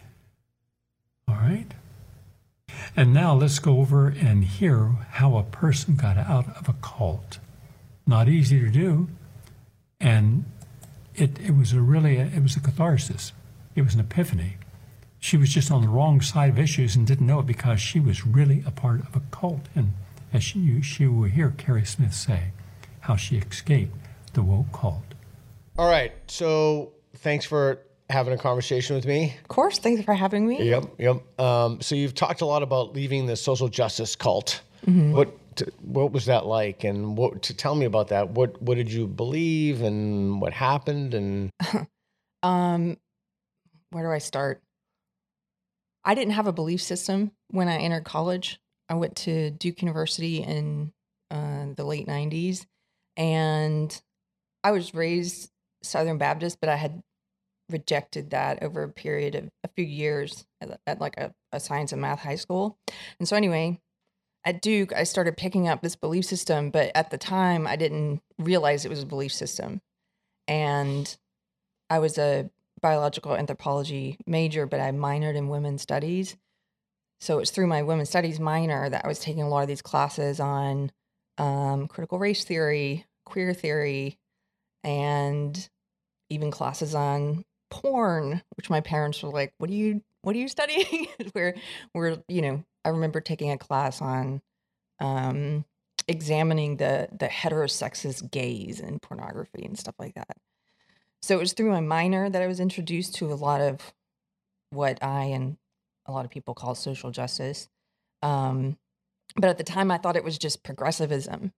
All right. And now let's go over and hear how a person got out of a cult. Not easy to do, and it it was a really a, it was a catharsis. It was an epiphany. She was just on the wrong side of issues and didn't know it because she was really a part of a cult. And as she she will hear Carrie Smith say how she escaped the woke cult.
All right, so thanks for having a conversation with me.
Of course, thanks for having me.
Yep, yep. Um, so you've talked a lot about leaving the social justice cult. Mm-hmm. What what was that like, and what to tell me about that? What what did you believe, and what happened? And
um, where do I start? I didn't have a belief system when I entered college. I went to Duke University in uh, the late nineties, and I was raised Southern Baptist, but I had rejected that over a period of a few years at, at like a, a science and math high school. And so anyway, at Duke, I started picking up this belief system, but at the time I didn't realize it was a belief system. And I was a biological anthropology major, but I minored in women's studies. So it's through my women's studies minor that I was taking a lot of these classes on um, critical race theory, queer theory, and even classes on porn, which my parents were like, what are you, what are you studying? where, where, you know, I remember taking a class on um, examining the, the heterosexist gaze in pornography and stuff like that. So it was through my minor that I was introduced to a lot of what I and a lot of people call social justice. Um, but at the time I thought it was just progressivism.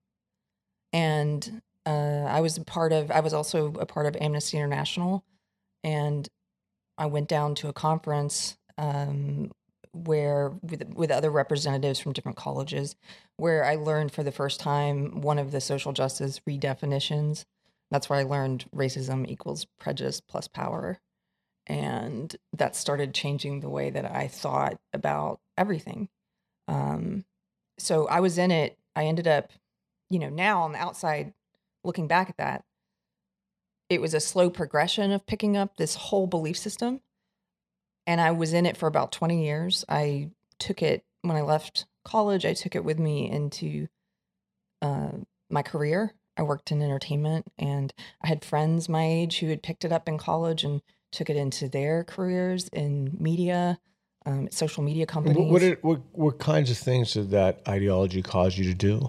And uh, I was a part of, I was also a part of Amnesty International. And I went down to a conference um, where with, with other representatives from different colleges, where I learned for the first time one of the social justice redefinitions. That's where I learned racism equals prejudice plus power. And that started changing the way that I thought about everything. Um, so I was in it. I ended up, you know, now on the outside, looking back at that, it was a slow progression of picking up this whole belief system. And I was in it for about twenty years. I took it when I left college. I took it with me into uh, my career. I worked in entertainment, and I had friends my age who had picked it up in college and took it into their careers in media, um, social media companies.
What, what, did, what what kinds of things did that ideology cause you to do?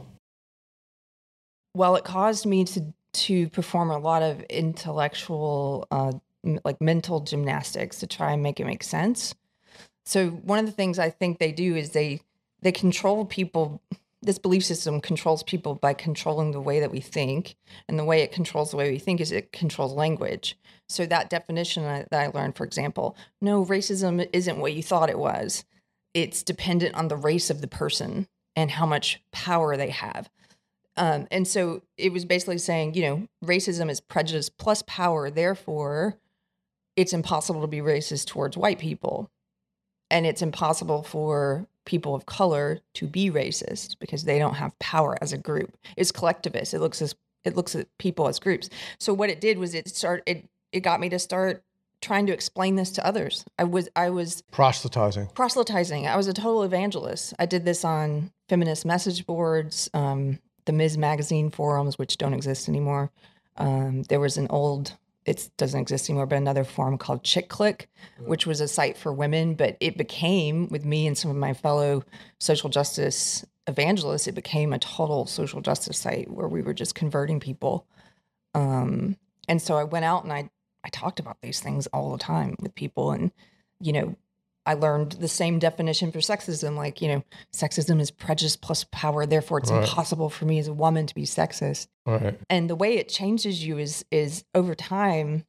Well, it caused me to to perform a lot of intellectual, uh, m- like mental gymnastics to try and make it make sense. So one of the things I think they do is they they control people. This belief system controls people by controlling the way that we think. And the way it controls the way we think is it controls language. So that definition I, that I learned, for example, no, racism isn't what you thought it was. It's dependent on the race of the person and how much power they have. Um, and so it was basically saying, you know, racism is prejudice plus power. Therefore, it's impossible to be racist towards white people. And it's impossible for people of color to be racist because they don't have power as a group. It's collectivist. It looks as it looks at people as groups. So what it did was it start it it got me to start trying to explain this to others. I was I was
proselytizing.
Proselytizing. I was a total evangelist. I did this on feminist message boards, um, the Miz Magazine forums, which don't exist anymore. Um, there was an old, it doesn't exist anymore, but another forum called Chick Click, which was a site for women, but it became, with me and some of my fellow social justice evangelists, it became a total social justice site where we were just converting people. Um, and so I went out and I, I talked about these things all the time with people. And, you know, I learned the same definition for sexism, like, you know, sexism is prejudice plus power. Therefore, it's right. impossible for me as a woman to be sexist.
Right.
And the way it changes you is, is over time,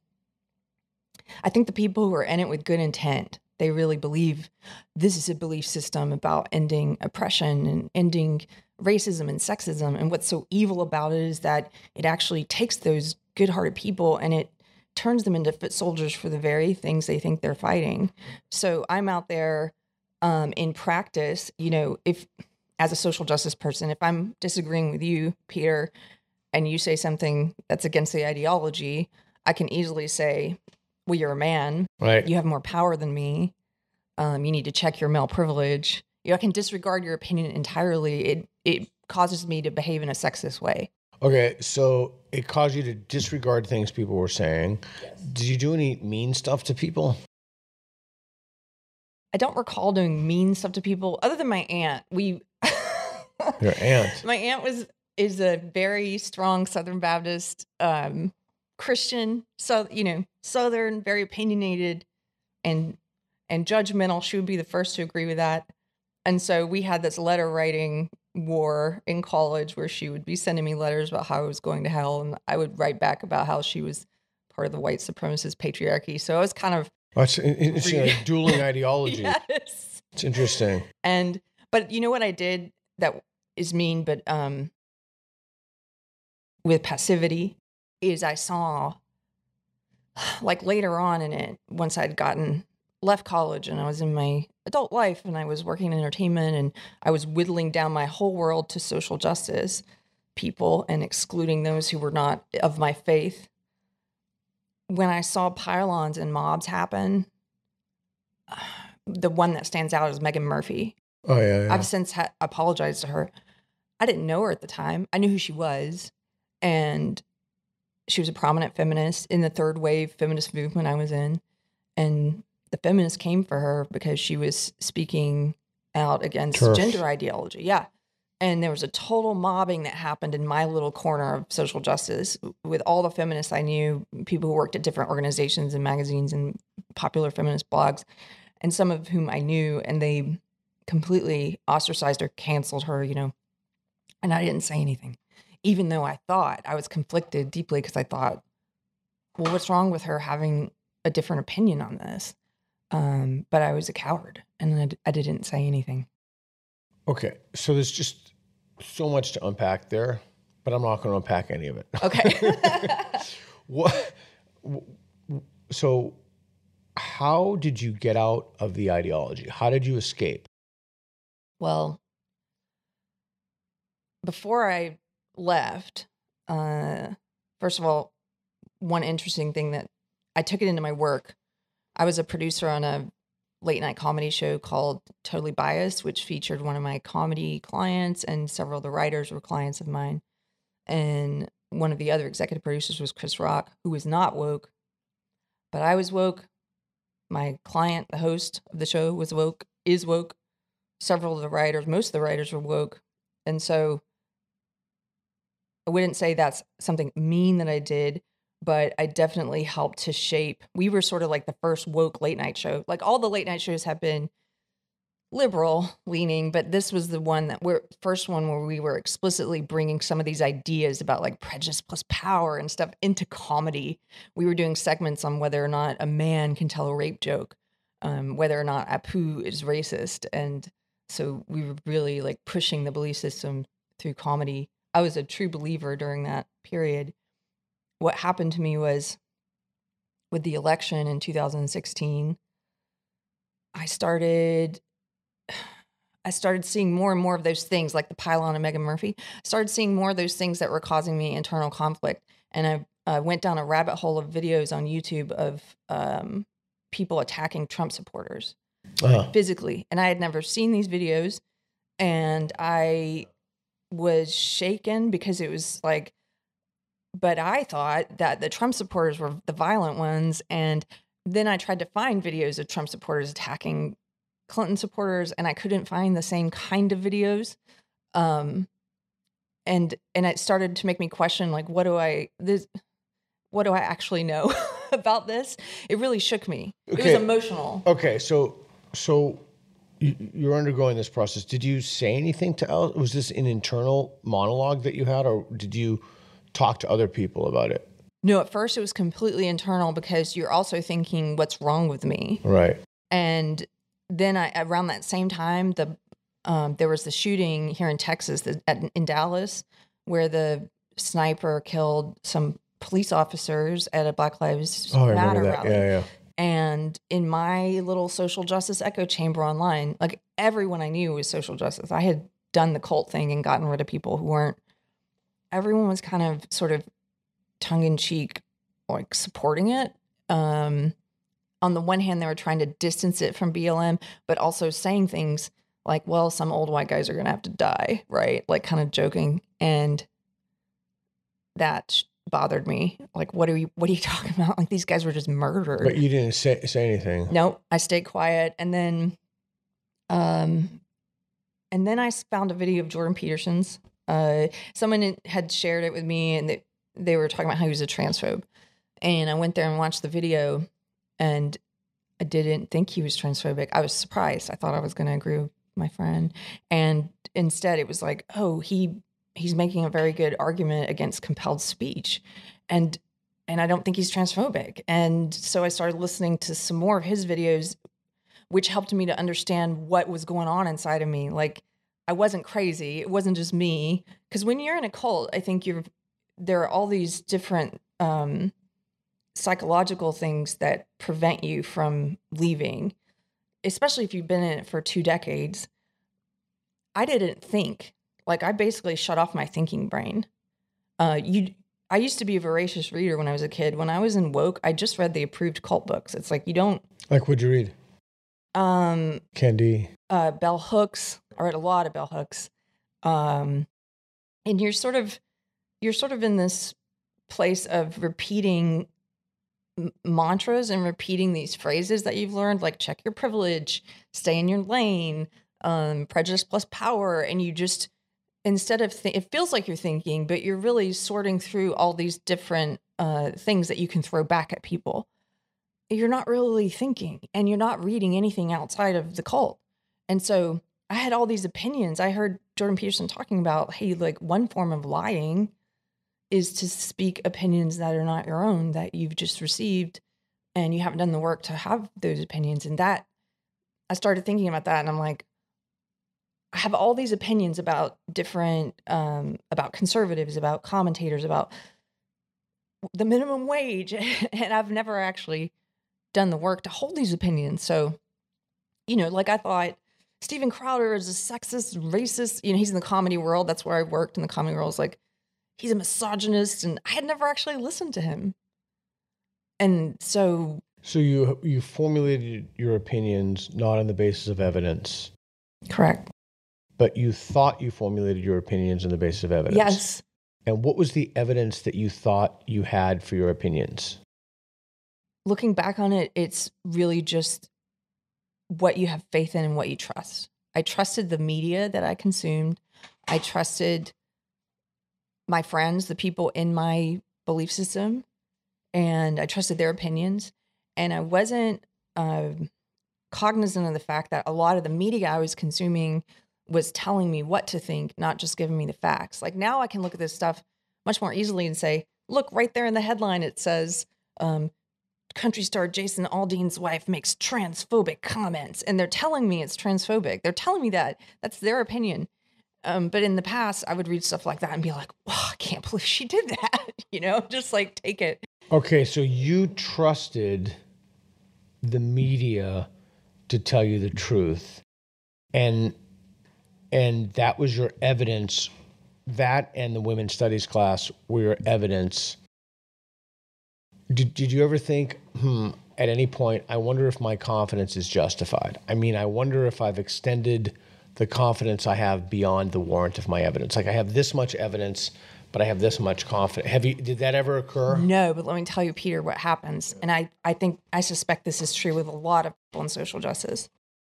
I think the people who are in it with good intent, they really believe this is a belief system about ending oppression and ending racism and sexism. And what's so evil about it is that it actually takes those good-hearted people and it turns them into foot soldiers for the very things they think they're fighting. So I'm out there um, in practice, you know, if as a social justice person, if I'm disagreeing with you, Peter, and you say something that's against the ideology, I can easily say, well, you're a man.
Right.
You have more power than me. Um, you need to check your male privilege. You know, I can disregard your opinion entirely. It it causes me to behave in a sexist way.
Okay, so it caused you to disregard things people were saying.
Yes.
Did you do any mean stuff to people?
I don't recall doing mean stuff to people other than my aunt. We
Your aunt.
My aunt was is a very strong Southern Baptist um, Christian, so you know, Southern, very opinionated and and judgmental. She would be the first to agree with that. And so we had this letter writing war in college where she would be sending me letters about how I was going to hell, and I would write back about how she was part of the white supremacist patriarchy. So I was kind of
That's interesting, like dueling ideology.
yes.
It's interesting.
And but you know what I did that is mean, but um, with passivity is I saw like later on in it, once I'd gotten left college and I was in my adult life and I was working in entertainment and I was whittling down my whole world to social justice people and excluding those who were not of my faith. When I saw pylons and mobs happen, the one that stands out is Megan Murphy.
Oh, yeah, yeah.
I've since ha- apologized to her. I didn't know her at the time. I knew who she was. And she was a prominent feminist in the third wave feminist movement I was in. And the feminists came for her because she was speaking out against
Turf.
gender ideology. Yeah. And there was a total mobbing that happened in my little corner of social justice with all the feminists I knew, people who worked at different organizations and magazines and popular feminist blogs, and some of whom I knew, and they completely ostracized or canceled her, you know, and I didn't say anything, even though I thought I was conflicted deeply because I thought, well, what's wrong with her having a different opinion on this? Um, but I was a coward and I, d- I didn't say anything.
Okay, so there's just so much to unpack there, but I'm not going to unpack any of it.
Okay.
What? So, how did you get out of the ideology? How did you escape?
Well, before I left, uh, first of all, one interesting thing that I took it into my work. I was a producer on a late night comedy show called Totally Biased, which featured one of my comedy clients, and several of the writers were clients of mine. And one of the other executive producers was Chris Rock, who was not woke, but I was woke. My client, the host of the show, was woke, is woke. Several of the writers, most of the writers were woke. And so I wouldn't say that's something mean that I did, but I definitely helped to shape. We were sort of like the first woke late night show. Like all the late night shows have been liberal leaning, but this was the one that we're first one where we were explicitly bringing some of these ideas about like prejudice plus power and stuff into comedy. We were doing segments on whether or not a man can tell a rape joke, um, whether or not Apu is racist. And so we were really like pushing the belief system through comedy. I was a true believer during that period. What happened to me was with the election in two thousand sixteen, I started I started seeing more and more of those things, like the pylon of Megan Murphy. I started seeing more of those things that were causing me internal conflict. And I uh, went down a rabbit hole of videos on YouTube of um, people attacking Trump supporters
Uh-huh.
physically. And I had never seen these videos. And I was shaken because it was like, but I thought that the Trump supporters were the violent ones. And then I tried to find videos of Trump supporters attacking Clinton supporters, and I couldn't find the same kind of videos. Um, and and it started to make me question, like, what do I this? What do I actually know about this? It really shook me. It
Okay.
was emotional.
Okay, so so you, you're undergoing this process. Did you say anything to El? Was this an internal monologue that you had, or did you talk to other people about it?
No, at first it was completely internal because you're also thinking, what's wrong with me?
Right.
And then I, around that same time, the um, there was the shooting here in Texas, the, at, in Dallas, where the sniper killed some police officers at a Black Lives
Oh, I
Matter
remember that.
rally.
Yeah, yeah.
And in my little social justice echo chamber online, like everyone I knew was social justice. I had done the cult thing and gotten rid of people who weren't. Everyone was kind of sort of tongue in cheek, like supporting it. um, on the one hand, they were trying to distance it from B L M, but also saying things like, well, some old white guys are going to have to die, right? Like kind of joking. And that bothered me. Like, what are you, what are you talking about? Like, these guys were just murdered.
But you didn't say, say anything.
Nope. I stayed quiet. And then, um, and then I found a video of Jordan Peterson's. Uh, someone had shared it with me, and they, they were talking about how he was a transphobe. And I went there and watched the video, and I didn't think he was transphobic. I was surprised. I thought I was going to agree with my friend. And instead it was like, oh, he he's making a very good argument against compelled speech. And and I don't think he's transphobic. And so I started listening to some more of his videos, which helped me to understand what was going on inside of me. Like, I wasn't crazy. It wasn't just me. Because when you're in a cult, I think you're there are all these different um, psychological things that prevent you from leaving, especially if you've been in it for two decades. I didn't think. Like, I basically shut off my thinking brain. Uh, you, I used to be a voracious reader when I was a kid. When I was in woke, I just read the approved cult books. It's like, you don't.
Like, what'd you read?
Um,
Candy.
Uh, bell hooks. I read a lot of bell hooks. Um, and you're sort of, you're sort of in this place of repeating m- mantras and repeating these phrases that you've learned, like check your privilege, stay in your lane, um, prejudice plus power. And you just, instead of, th- it feels like you're thinking, but you're really sorting through all these different uh, things that you can throw back at people. You're not really thinking, and you're not reading anything outside of the cult. And so I had all these opinions. I heard Jordan Peterson talking about, hey, like, one form of lying is to speak opinions that are not your own, that you've just received, and you haven't done the work to have those opinions. And that, I started thinking about that, and I'm like, I have all these opinions about different, um, about conservatives, about commentators, about the minimum wage, and I've never actually done the work to hold these opinions. So, you know, like, I thought Steven Crowder is a sexist, racist, you know, he's in the comedy world. That's where I worked in the comedy world. It's like, he's a misogynist, and I had never actually listened to him. And so.
So you, you formulated your opinions not on the basis of evidence.
Correct.
But you thought you formulated your opinions on the basis of evidence.
Yes.
And what was the evidence that you thought you had for your opinions?
Looking back on it, it's really just what you have faith in and what you trust. I trusted the media that I consumed. I trusted my friends, the people in my belief system, and I trusted their opinions. And I wasn't uh, cognizant of the fact that a lot of the media I was consuming was telling me what to think, not just giving me the facts. Like, now I can look at this stuff much more easily and say, look, right there in the headline, it says, um, country star Jason Aldean's wife makes transphobic comments. And they're telling me it's transphobic. They're telling me that. That's their opinion. Um, but in the past, I would read stuff like that and be like, wow, I can't believe she did that. You know, just like, take it.
Okay, so you trusted the media to tell you the truth. And and that was your evidence. That and the women's studies class were your evidence. Did, did you ever think, hmm, at any point, I wonder if my confidence is justified? I mean, I wonder if I've extended the confidence I have beyond the warrant of my evidence. Like, I have this much evidence, but I have this much confidence. Have you, did that ever occur?
No, but let me tell you, Peter, what happens. And I, I think, I suspect this is true with a lot of people in social justice.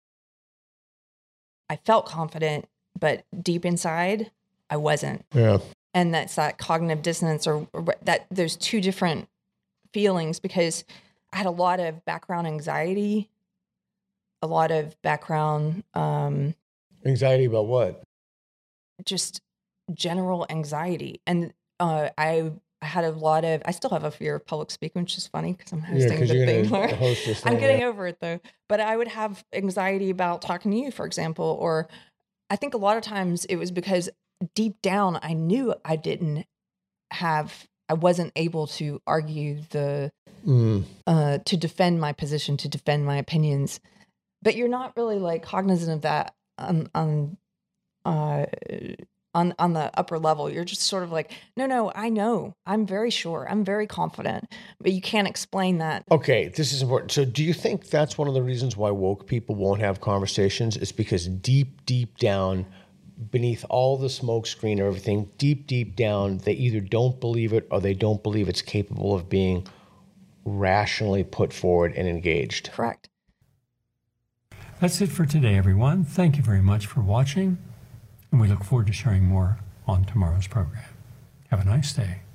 I felt confident, but deep inside, I wasn't.
Yeah.
And that's that cognitive dissonance, or, or that those two different feelings, because I had a lot of background anxiety, a lot of background um,
anxiety about what?
Just general anxiety, and uh, I I had a lot of. I still have a fear of public speaking, which is funny because I'm hosting
yeah,
the
you're
thing.
Where host this thing.
I'm getting
yeah.
over it though, but I would have anxiety about talking to you, for example, or I think a lot of times it was because deep down I knew I didn't have. I wasn't able to argue the, mm. uh, to defend my position, to defend my opinions, but you're not really like cognizant of that on, on, uh, on on the upper level. You're just sort of like, no, no, I know. I'm very sure. I'm very confident. But you can't explain that.
Okay, this is important. So do you think that's one of the reasons why woke people won't have conversations? Is because deep, deep down, beneath all the smoke screen or everything, deep, deep down, they either don't believe it or they don't believe it's capable of being rationally put forward and engaged.
Correct.
That's it for today, everyone. Thank you very much for watching, and we look forward to sharing more on tomorrow's program. Have a nice day.